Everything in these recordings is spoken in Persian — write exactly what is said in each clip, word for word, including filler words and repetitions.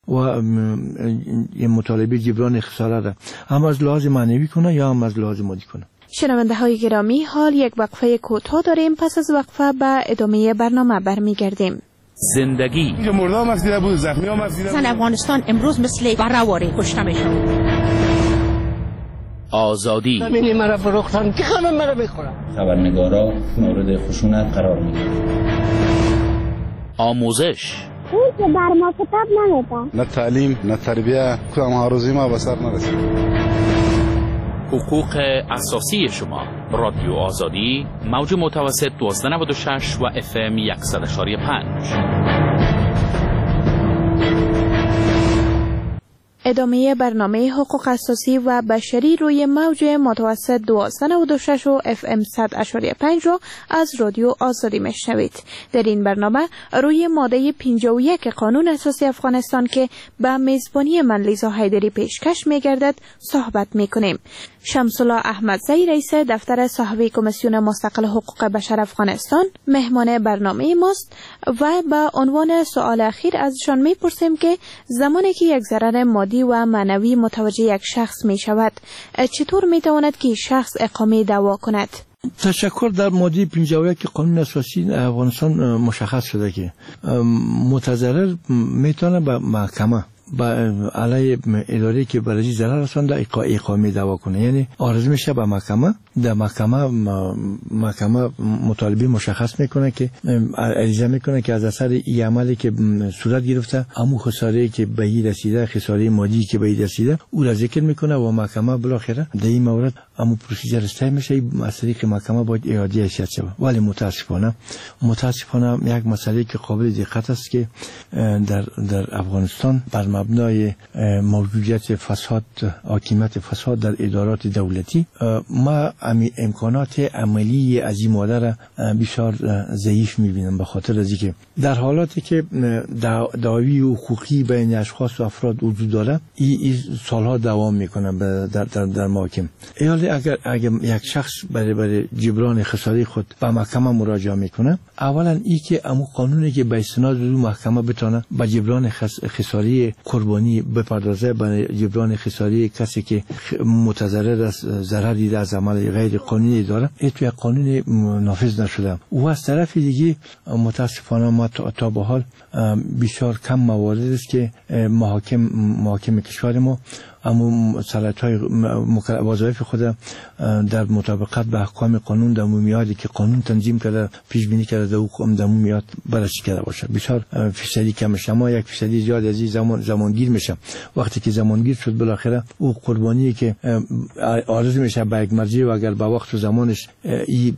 و این مطالبه جبران خسارت را هم از لحاظ معنوی کنه یا هم از لحاظ مادی کنه. شنونده های گرامی، حال یک وقفه کوتاه داریم. پس از وقفه به ادامه برنامه برمیگردیم. زندگی مردم مسیده بود، زخمی ها مسیده بود. افغانستان امروز مثل برآوری کشته میشن. آزادی زمینی مرا فروختن که خانم مرا بخورم. خبرنگارا مورد خشونت قرار میگیرن. آموزش اون که بر ما کتاب نمیده. نه تعلیم نه تربیه، کدام آرزوی ما به سر نرسید. حقوق اساسی شما. رادیو آزادی، موج متوسط دویست و نود و شش و اف ام صد و پنج. ادامه برنامه حقوق اساسی و بشری روی موج متوسط دویست و نود و شش و اف ام صد و پنج را از رادیو آزادی میشنوید. در این برنامه روی ماده پنجاه و یک قانون اساسی افغانستان که به میزبانی من لیزا حیدری پیشکش میگردد صحبت میکنیم. شمس الله احمدزی رئیس دفتر صاحب کمیسیون مستقل حقوق بشر افغانستان مهمان برنامه ماست و به عنوان سوال اخیر ازشان میپرسیم که زمانی که یک ضرر مادی و معنوی متوجه یک شخص می شود، چطور می تواند که شخص اقامه دعوا کند؟ تشکر. در ماده پنجاه و یک قانون اساسی افغانستان مشخص شده که متضرر میتونه به محکمه با علیه اداره که برای ضرر رسانده اقامه دعوا کنه، یعنی عرض میشه به محکمه. در محکمه محکمه مطالبه مشخص میکنه که عریضه میکنه که از اثر این عملی که صورت گرفته همون خساره که به این رسیده، خساره مادی که به این رسیده، او را ذکر میکنه و محکمه بالاخره در این مورد همون پروسیجر استای میشه. از طریق محکمه باید اعاده حیثیت شود. ولی متاسفانه متاسفانه یک مسئله که قابل دقت است که در در افغانستان بر مبنای موجودیت فساد، حاکمیت فساد در ادارات دولتی، ما امکانات عملی از این ماده بسیار ضعیف میبینم، به خاطر از اینکه در حالاتی که دعاوی حقوقی بین اشخاص و افراد وجود داره، این سالها دوام میکنه در در در محاکم. ایالی اگر اگر یک شخص برای برای جبران خساره خود به محکمه مراجعه میکنه، اولا این که امو قانونی که به استناد رو محکمه بتونه به جبران خساره قربانی بپردازه، به جبران خساره کسی که متضرر از ضرری از عمل غیر قانونی داره، این توی قانون نافذ نشده. و از طرف دیگه متاسفانه ما تا به حال بسیار کم موارد است که محاکم محاکم کشور ما اما صلاحیت‌های وظایف خود در مطابقت به احکام قانون در میادی که قانون تنظیم کرده پیش بینی کرده و حکم در میاد بررسی کرده باشه. بسیار فیصدی کم میشه، اما یک فیصدی زیاد از این زمان زمانگیر میشه. وقتی که زمانگیر شد بالاخره او قربانی که آرزو میشه به یک مرجع و اگر به وقت و زمانش ای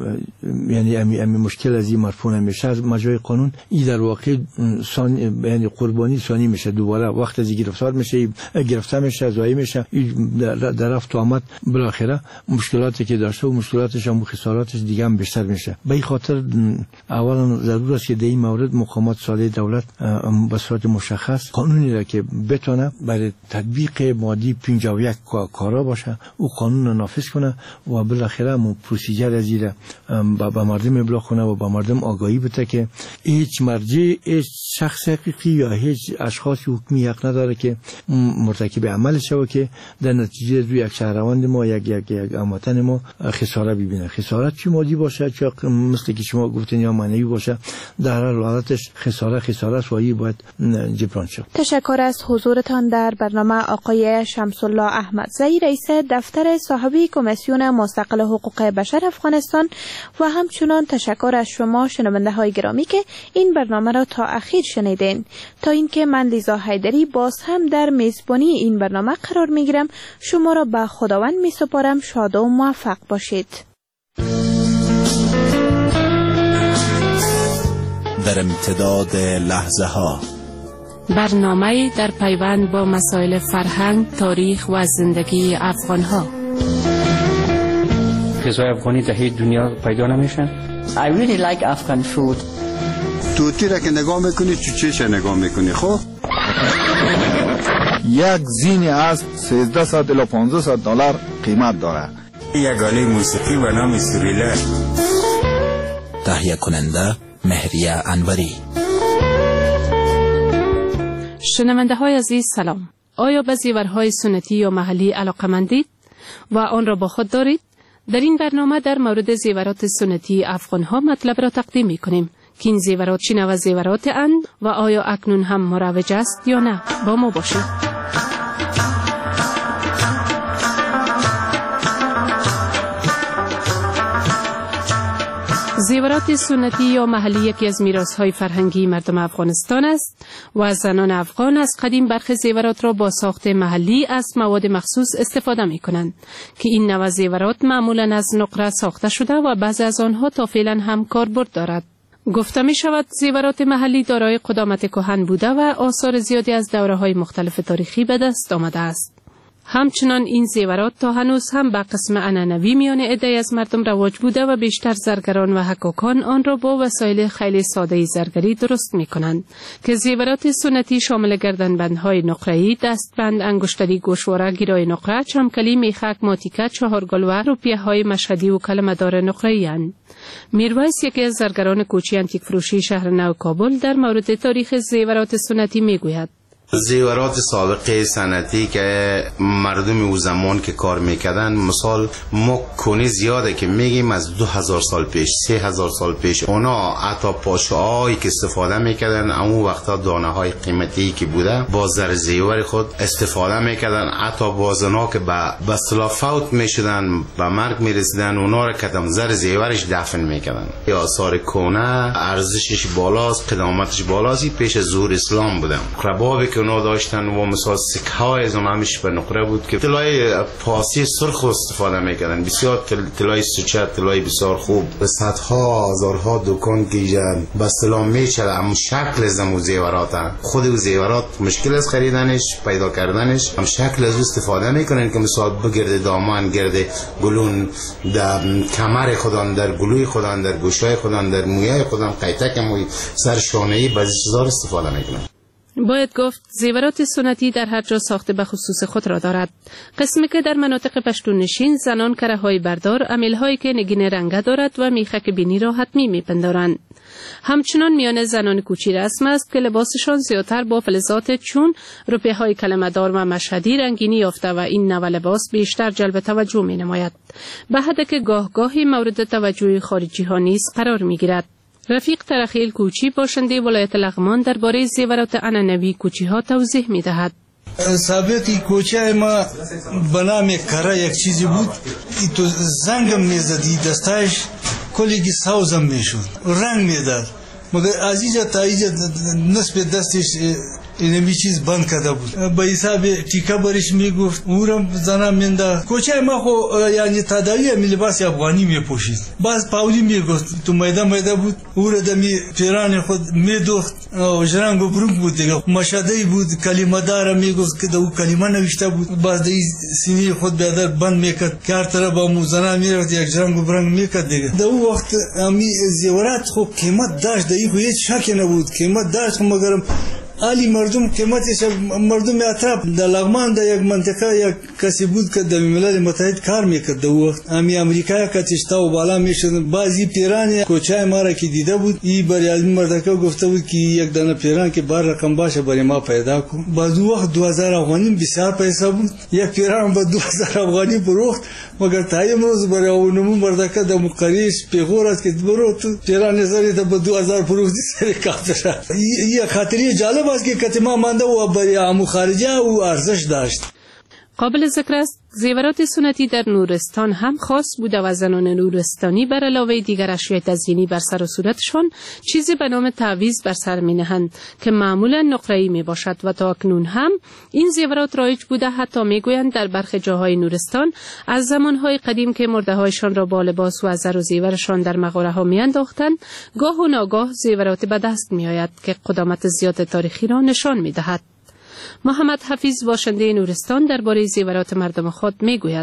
یعنی امی, امی مشکل از این مرفوع نمیشه از مجرای قانون، این در واقع ثانی یعنی قربانی ثانی میشه، دوباره وقت از گرفتار میشه، گرفتار میشه، زایی میشه، در رفت و آمد بالاخره مشکلاتی که داشته و مشکلاتش هم خساراتش دیگه هم بیشتر میشه. به این خاطر اولا ضرور است که در این مورد مقامات صالح دولت به صورت مشخص قانونی را که بتونه برای تطبیق ماده پنجاه و یک کارا باشه، او قانون را نافذ کنه و بالاخره مو پروسیجر از این به مردم ابلاغ کنه و به مردم آگاهی بده که هیچ مرجع، هیچ شخص حقیقی یا هیچ اشخاص حکمی حق نداره که مرتکب عمل شوه که در نتیجه روی یک شهروند ما یک یک یک هموطن ما خساره ببینه. خسارت چی مادی باشه چه مثل که شما گفتین یا معنوی باشه، در هر حالتش خساره خساره است و این باید جبران شود. تشکر از حضورتان در برنامه آقای شمس الله احمدزی رئیس دفتر صاحب کمیسیون مستقل حقوق بشر افغانستان و همچنان تشکر از شما شنونده های گرامی که این برنامه را تا اخیر شنیدین. تا اینکه من لیزا حیدری باز هم در میزبانی این برنامه قرار میگیرم، شما را به خداوند می سپارم. شاد و موفق باشید. در امتداد لحظه ها، برنامه در پیوند با مسائل فرهنگ، تاریخ و زندگی افغان ها. غذای افغانی در هیچ دنیا پیدا نمیشن. I really like Afghan food. توتی را که نگاه میکنی چوچهش نگاه میکنی. خب یک زین از سیزده صد الی پانزده صد دلار قیمت داره. یک آله موسیقی به نام سوریله. تهیه کننده مهریه انوری. شنونده های عزیز سلام. آیا به زیورهای سنتی یا محلی علاقه‌مندید و آن را با خود دارید؟ در این برنامه در مورد زیورات سنتی افغان ها مطلب را تقدیم می کنیم که این زیورات چه نوع زیورات اند و آیا اکنون هم مروج است یا نه. با ما باشید. زیورات سنتی یا محلی یکی از میراث‌های فرهنگی مردم افغانستان است و زنان افغان از قدیم برخی زیورات را با ساخت محلی از مواد مخصوص استفاده می‌کنند که این نوع زیورات معمولاً از نقره ساخته شده و بعضی از آنها تا فعلا هم کاربرد دارد. گفته می شود زیورات محلی دارای قدامت کهن بوده و آثار زیادی از دوره‌های مختلف تاریخی به دست آمده است. همچنان این زیورات تا هنوز هم به قسم عنعنوی میان عده‌ای از مردم رواج بوده و بیشتر زرگران و حکاکان آن را با وسایل خیلی ساده زرگری درست می کنند که زیورات سنتی شامل گردنبندهای نقره‌ای، دستبند، انگشتری، گوشواره، گیرای نقره، چمکلی، میخک، ماتیکه، چهارگل و روپیه‌های مشهدی و کلمه‌دار نقره‌ای اند. میرویس یکی از زرگران کوچی انتیک فروشی شهر نو کابل در مورد تاریخ زیورات سنتی می گوید: زیورات سابقه سنتی که مردم او زمان که کار میکردن، مثال ما کنی زیاده که میگیم از دو هزار سال پیش، سه هزار سال پیش، اونا حتی پاشه‌هایی که استفاده میکردن اون وقتا دانه های قیمتی که بوده با زر زیور خود استفاده میکردن. حتی بازنا که به اصطلاح فوت میشدن، به مرگ میرسیدن، اونا را کدام زر زیورش دفن میکردن. یا آثار کهنه ارزشش بالاست، قدامتش بالاست، پیش از ظهور اسلام بوده. ربابی که اونا داشتن و مثلا سکه های از همش به نقره بود که طلای پاسی سرخ استفاده میکردن، بسیار طلای سوچه، طلای بسیار خوب. به صدها هزارها دکان که به اصطلاح میچره هم شکل از اون زیورات، خود اون زیورات مشکل از خریدنش، پیدا کردنش، هم شکل از استفاده میکنن که مثلا بگرد دامان، گرد گلون در کمر خودان، در گلوی خودان، در گوشای خودان، در مویای خودان، قیتک موی، سر شانه‌ای بعضی چیزا استفاده میکنن. باید گفت زیورات سنتی در هر جا ساخته به خصوص خود را دارد. قسمی که در مناطق پشتون نشین زنان کره‌های بردار، امیل‌هایی که نگین رنگه دارد و میخک بینی را حتمی میپندارند. همچنان میان زنان کوچی رسم است که لباسشان زیادتر با فلزات چون روپیه‌های کلمه‌دار و مشهدی رنگینی یافته و این نوع لباس بیشتر جلب توجه مینماید، به حدی که گاه گاهی مورد توجه خارجی ها نیز قرار میگیرد. رفیق ترخیل کوچی باشنده ولایت لغمان درباره زیورات عنعنوی کوچی ها توضیح می دهد. ثابتی کوچه ما به نام کره یک چیزی بود، تو زنگم میزدی دستایش کلیگی سوزم میشد، رنگ میداد، مگر از اینجا تا اینجا نصف دستش اینمی چیز بند کرده بود. به حساب تیکه برش میگفت اورم زنم منده. کوچه ما خو یعنی تداوی می لباس افغانی میپوشید. باز پاولی میگفت تو میدان میدان بود، اور دمی پیران خود میدوخت و جرنگ و برنگ بود دیگه. مشهدی بود، کلمه دار میگفت که دو کلمه نوشته بود. باز دی سینی خود بیادر بند میکرد که هر طرف با موزنا میرفت یک جرنگ و برنگ میکرد دیگه. دو وقت امی زیورات خو قیمت داشت، دی خو هیچ شکی نبود، قیمت داشت، مگرم علی مردم قیمتش مردم اطراف در لغمان در یک منطقه یک کسی بود که در ملل متحد کار میکرد. در وقت امی امریکا کتشتا و بالا میشد. بعضی پیران کوچه ما را که دیده بود، این برای از مردکه گفته بود که یک دانه پیران که بار رقم باشه برای ما پیدا کن. بعد وقت دو هزار افغانی بسیار پیسه بود، یک پیران با دو هزار افغانی فروخت، مگر تا امروز برای اونمون مردکه در مقریش پیغور است که برو تو پیران نظری تا با دو هزار فروختی سر کافر. این خاطری جالب است که کتما مانده و برای عمو خارجه و ارزش داشت. قابل ذکر است زیورات سنتی در نورستان هم خاص بوده و زنان نورستانی بر علاوه دیگر اشیاء تزیینی بر سر و صورتشان چیزی به نام تعویض بر سر می نهند که معمولا نقره‌ای می باشد و تا اکنون هم این زیورات رایج بوده. حتی می گویند در برخی جاهای نورستان از زمانهای قدیم که مرده هایشان را با لباس و زر و زیورشان در مغاره ها می انداختند، گاه و ناگاه زیورات به دست می آید که قدامت زیاد تاریخی را نشان می دهد. محمد حفیظ باشنده نورستان درباره زیورات مردم خود میگوید: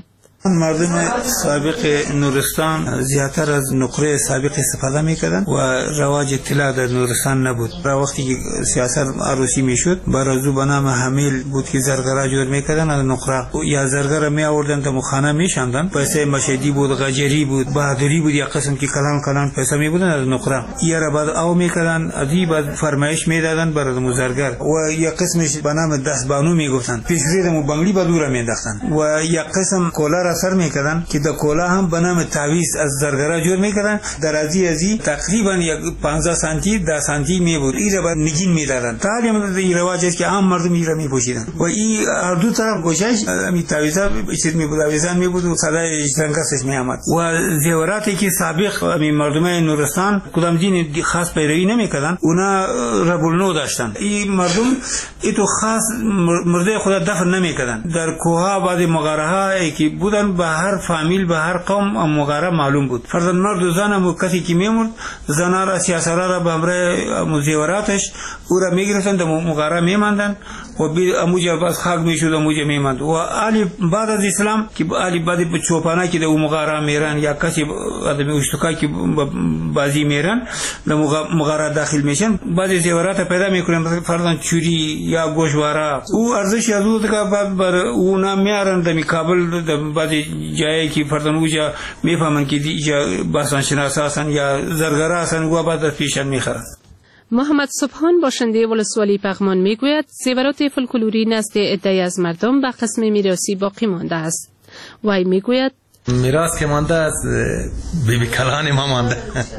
مردم سابق نورستان زیاتر از نقره سابق استفاده میکردن و رواج اطلاع در نورستان نبود. را وقتی که سیاست عروسی میشد برازو به نام حمیل بود که زرگرا جور میکردن از نقره یا زرگر می آوردن تا مخانه میشاندن. پیسه مشهدی بود، غجری بود، بهادری بود، یا قسم که کلان کلان پیسه میبودن از نقره. یا را بعد او میکردن ادی بعد فرمایش میدادن برای مزرگر و یا قسمش به نام دستبانو میگفتن. پیشروی دمو بنگلی به دور مینداختن و یا قسم کولا را سر میکردن که د کولا هم به نام تعویض از زرگرا جور میکردن. در ازی ازی تقریبا یک پانزده سانتی ده سانتی می بود. این را بعد نگین میدادن. تعلیم این رواج است که عام مردم این را میپوشیدن و این هر دو طرف گوشش می تعویضا چیز می بود، تعویضا می بود و صدای زنگسش می آمد. و زیوراتی که سابق می مردم نورستان کدام دین خاص پیروی نمیکردن اونا ربولنو داشتن. این مردم ایتو خاص مرده خدا دفن نمیکردن. در کوها بعد مغاره ها که بودن به هر فامیل به هر قوم مغاره معلوم بود. فرضاً مرد و زن هم کسی که میمرد زنا را سیاسرا را به امر زیوراتش او را میگرفتن در مغاره میماندن و اموجه باز خاک میشد اموجه میماند. و علی بعد از اسلام که علی بعد چوپانا که در مغاره میرن یا کسی آدمی اشتکا که بازی میرن در مغاره داخل میشن بعد زیورات پیدا میکنن. فرضاً چوری یا گوشواره او ارزش از او که بر او نام میارن در کابل در بعض جایی که فرضاً اوجا میفهمن که دیجا باسان شناسا هستن یا زرگرا هستن و بعد از پیشن میخرن. محمد سبحان باشنده ولسوالی پغمان میگوید زیورات فولکلوری نزد عده‌ای از مردم به قسم میراثی باقی مانده است. وی میگوید میراث که مانده از بی بی کلان ما مانده.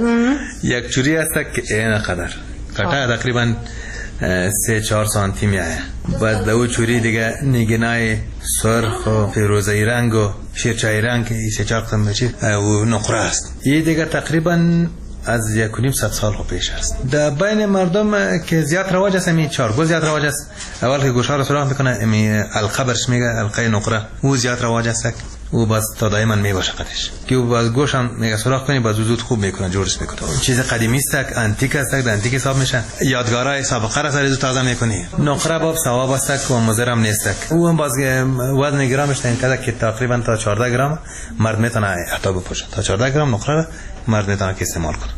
یک چوری است که این قدر کتا تقریبا سه چهار سانتی می آید. بعد دو چوری دیگه نگینای سرخ و فیروزه‌ای رنگ و شیرچای رنگ که سه چهار قسم میشه و نقره است. این دیگه تقریبا از یک و نیم صد سال پیش است. در بین مردم که زیاد رواج است همین چارگل زیاد رواج است. اول که گوشها رو سراغ میکنه همین القه برش میگه القه نقره او زیاد رواج است. او باز تا دائما میباشه قدش که او باز گوش هم میگه سراغ کنی باز زود خوب میکنه جورش میکنه. چیز قدیمی است انتیک است در انتیک حساب میشه. یادگارای سابقه را سر زود تازه میکنی. نقره باب ثواب است و مضر هم نیست. او هم باز وزن گرامش تا اینقدر که تقریبا تا چهارده گرم مرد میتونه عطا بپوشه. تا چهارده گرم نقره مرد میتونه که استعمال کنه.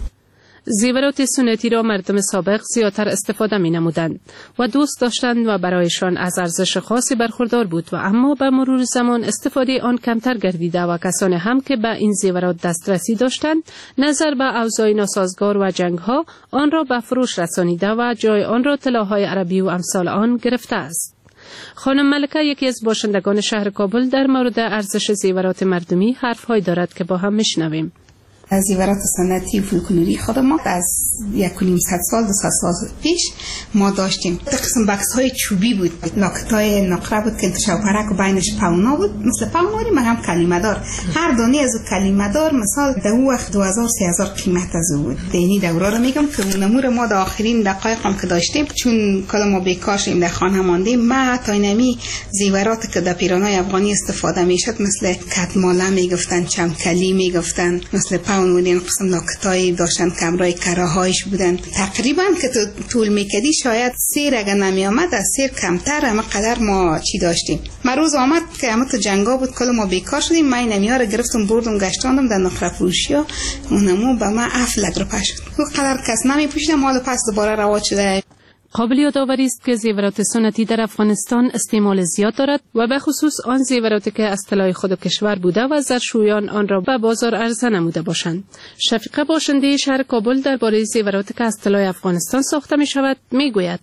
زیورات سنتی را مردم سابق زیادتر استفاده می نمودند و دوست داشتند و برایشان از ارزش خاصی برخوردار بود و اما به مرور زمان استفاده آن کمتر گردیده و کسانی هم که به این زیورات دسترسی داشتند نظر به اوضاع ناسازگار و جنگ ها آن را به فروش رسانیده و جای آن را طلاهای عربی و امثال آن گرفته است. خانم ملکه یکی از باشندگان شهر کابل در مورد ارزش زیورات مردمی حرف‌هایی دارد که با هم میشنویم. از زیورات سنتی فولکلوری خود ما از یک و نیم صد سال دو صد سال پیش ما داشتیم. قسم بکس های چوبی بود، ناکتای نقره بود که شوپرک و بینش پونا بود، مثل پوناری من هم کلمه دار. هر دانه از کلمه دار مثال در اون وقت دو هزار سه هزار قیمت از او بود. دینی دوره رو میگم که نمور ما در آخرین دقایق هم که داشتیم چون کلا ما بیکار شدیم در خانه ماندیم ما تا اینمی زیورات که در پیرانای افغانی استفاده میشد مثل کتماله میگفتن، چمکلی میگفتن، مثل اون قسم ناکتایی داشتن که امرای کراهایش بودن. تقریبا که تو طول میکدی شاید سیر اگر نمی آمد از سیر کمتر اما قدر ما چی داشتیم. من روز آمد که اما تو جنگا بود کل ما بیکار شدیم. من نمیار رو گرفتم بردم گشتاندم در نقره فروشی ها اونمو به من افلک رو پشت و قدر کس نمی پوشیدم مال پس دوباره رواج شده. قابل یادآوری است که زیورات سنتی در افغانستان استعمال زیاد دارد و به خصوص آن زیوراتی که از طلای خود کشور بوده و زرشویان آن را به بازار عرضه نموده باشند. شفیقه باشنده شهر کابل درباره زیوراتی که از طلای افغانستان ساخته می شود می گوید.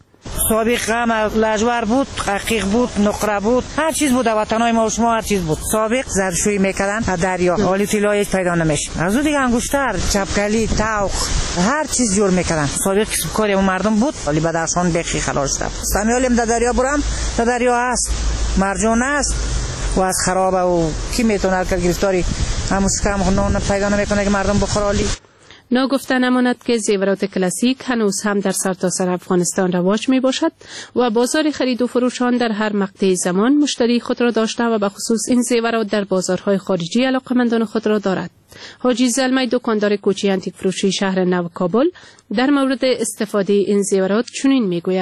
سابق هم لجور بود، حقیق بود، نقره بود، هر چیز بود. وطنای ما و شما هر چیز بود. سابق زرشویی میکردن از دریا، حالی طلای پیدا نمیشه. از اون دیگه انگشتر، چپکلی، تاوخ، هر چیز جور میکردن. سابق کاری اون مردم بود، حالی بعد ازشون بخی خلاص شد. سمیالیم در دریا برم، در دریا هست، مرجان است و از خرابه و کی میتونه که گرفتاری هموش کم نون پیدا نمیکنه که مردم بخورالی. ناگفته نماند که زیورات کلاسیک هنوز هم در سرتاسر افغانستان رواج می باشد و بازار خرید و فروش آن در هر مقطع زمان مشتری خود را داشته و به خصوص این زیورات در بازارهای خارجی علاقمندان خود را دارد. حاجی زلمی دکاندار کوچی انتیک فروشی شهر نو کابل در مورد استفاده این زیورات چنین می گوید.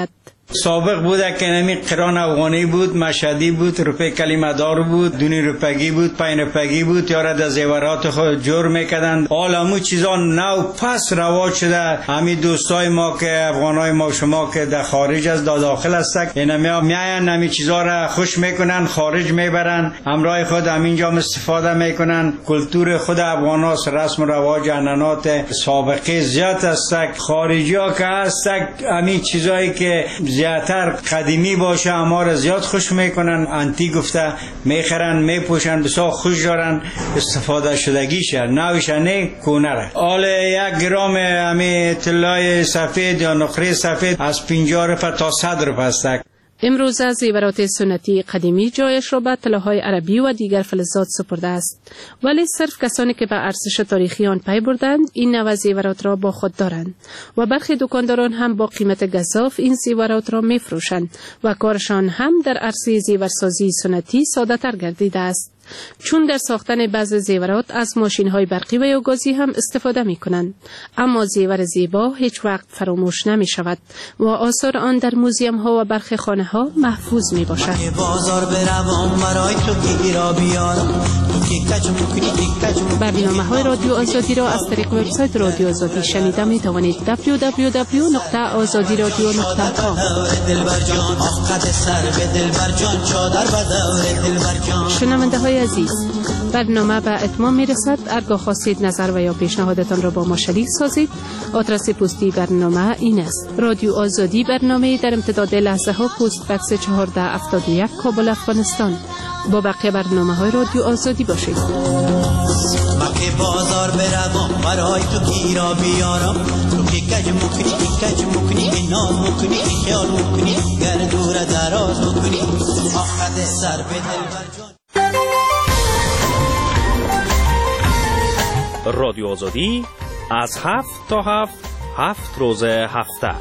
سابق بوده که نمی قران افغانی بود، مشهدی بود، روپه کلمه دار بود، دونی روپگی بود، پین روپگی بود، یارا در زیورات خود جور میکردند. حال همو چیزا نو پس رواج شده. همین دوستای ما که افغانای ما شما که در خارج از داخل هستند، اینا میاین همین چیزا را خوش میکنن، خارج میبرن، همراه خود همینجا استفاده میکنن. کلتور خود افغاناست، رسم و رواج عنعنات سابقه زیاد است. خارجی ها که هست همین چیزایی که زیادتر قدیمی باشه اما را زیاد خوش میکنن، انتی گفته میخرن، میپوشن، بسیار خوش دارن، استفاده شدگیشه، نوش نه کونره. حال یک گرام همین طلای سفید یا نقره سفید از پنجاه روپیه تا صد روپیه است. امروز زیورات سنتی قدیمی جایش را به طلاهای عربی و دیگر فلزات سپرده است، ولی صرف کسانی که به ارزش تاریخی آن پی بردند این نوع زیورات را با خود دارند و برخی دکانداران هم با قیمت گزاف این زیورات را می فروشند و کارشان هم در عرصه زیورسازی سنتی ساده تر گردیده است، چون در ساختن بعض زیورات از ماشین های برقی و یا گازی هم استفاده می کنند. اما زیور زیبا هیچ وقت فراموش نمی شود و آثار آن در موزیم ها و برخی خانه ها محفوظ می باشد. برنامه های رادیو آزادی را از طریق وبسایت رادیو آزادی شنیده می توانید. دبلیو دبلیو دبلیو نقطه آزادی رادیو نقطه کام. شنونده های عزیز، برنامه به اتمام می رسد. ارگاه خواستید نظر و یا پیشنهادتان را با ما شریک سازید. آدرس پستی برنامه این است: رادیو آزادی، برنامه در امتداد لحظه ها، پست بکس چهارده هفتاد و یک، کابل، افغانستان. با بقیه برنامه های رادیو آزادی باشید. مکه بازار بروم برای تو گیرا بیارم، تو که کج مکنی کج مکنی اینا مکنی خیال مکنی گر دور دراز مکنی آخد سر به دل برجان. رادیو آزادی از هفت تا هفت هفت روز هفته.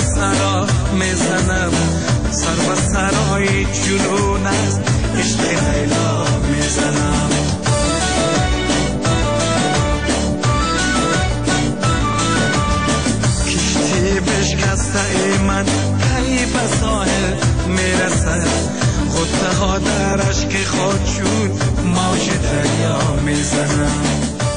میزنم سر و سرای جنون است عشق